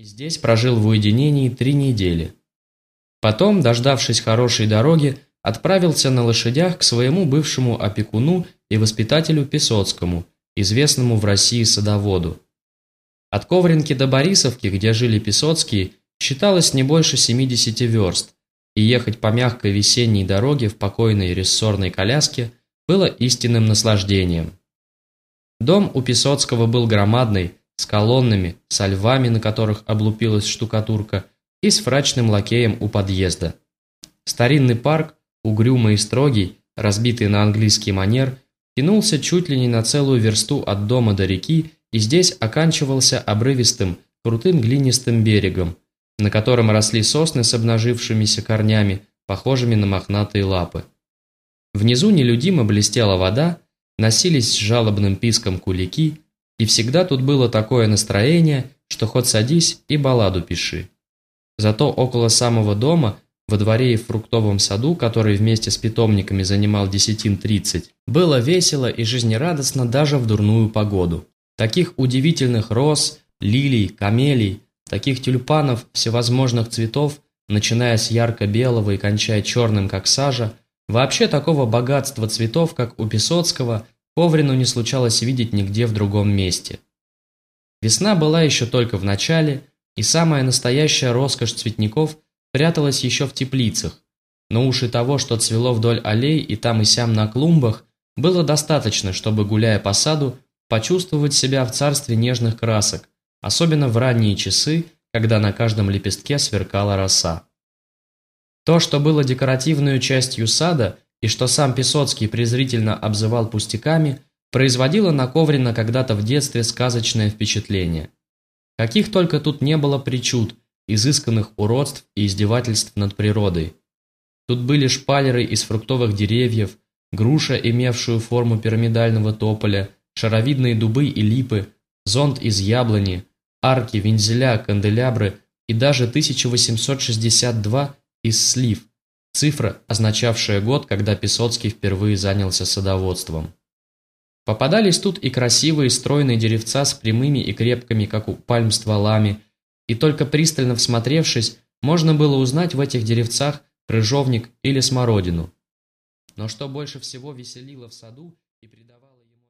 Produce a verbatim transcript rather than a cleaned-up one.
и здесь прожил в уединении три недели. Потом, дождавшись хорошей дороги, отправился на лошадях к своему бывшему опекуну и воспитателю Песоцкому, известному в России садоводу. От Ковринки до Борисовки, где жили Песоцкие, считалось не больше семидесяти верст, и ехать по мягкой весенней дороге в покойной рессорной коляске было истинным наслаждением. Дом у Песоцкого был громадный, с колоннами, со львами, на которых облупилась штукатурка, и с фрачным лакеем у подъезда. Старинный парк, угрюмый и строгий, разбитый на английский манер, тянулся чуть ли не на целую версту от дома до реки и здесь оканчивался обрывистым, крутым глинистым берегом, на котором росли сосны с обнажившимися корнями, похожими на мохнатые лапы. Внизу нелюдимо блестела вода, носились с жалобным писком кулики, и всегда тут было такое настроение, что хоть садись и балладу пиши. Зато около самого дома, во дворе и в фруктовом саду, который вместе с питомниками занимал десятин тридцать, было весело и жизнерадостно даже в дурную погоду. Таких удивительных роз, лилий, камелий, таких тюльпанов всевозможных цветов, начиная с ярко-белого и кончая черным, как сажа, вообще такого богатства цветов, как у Песоцкого, Коврину не случалось видеть нигде в другом месте. Весна была еще только в начале, и самая настоящая роскошь цветников пряталась еще в теплицах, но уж и того, что цвело вдоль аллей и там и сям на клумбах, было достаточно, чтобы, гуляя по саду, почувствовать себя в царстве нежных красок, особенно в ранние часы, когда на каждом лепестке сверкала роса. То, что было декоративной частью сада и что сам Песоцкий презрительно обзывал пустяками, производило на Коврина когда-то в детстве сказочное впечатление. Каких только тут не было причуд, изысканных уродств и издевательств над природой. Тут были шпалеры из фруктовых деревьев, груша, имевшую форму пирамидального тополя, шаровидные дубы и липы, зонт из яблони, арки, вензеля, канделябры и даже тысяча восемьсот шестьдесят два из слив, цифра, означавшая год, когда Песоцкий впервые занялся садоводством. Попадались тут и красивые стройные деревца с прямыми и крепкими, как у пальм, стволами, и только пристально всмотревшись, можно было узнать в этих деревцах крыжовник или смородину. Но что больше всего веселило в саду и придавало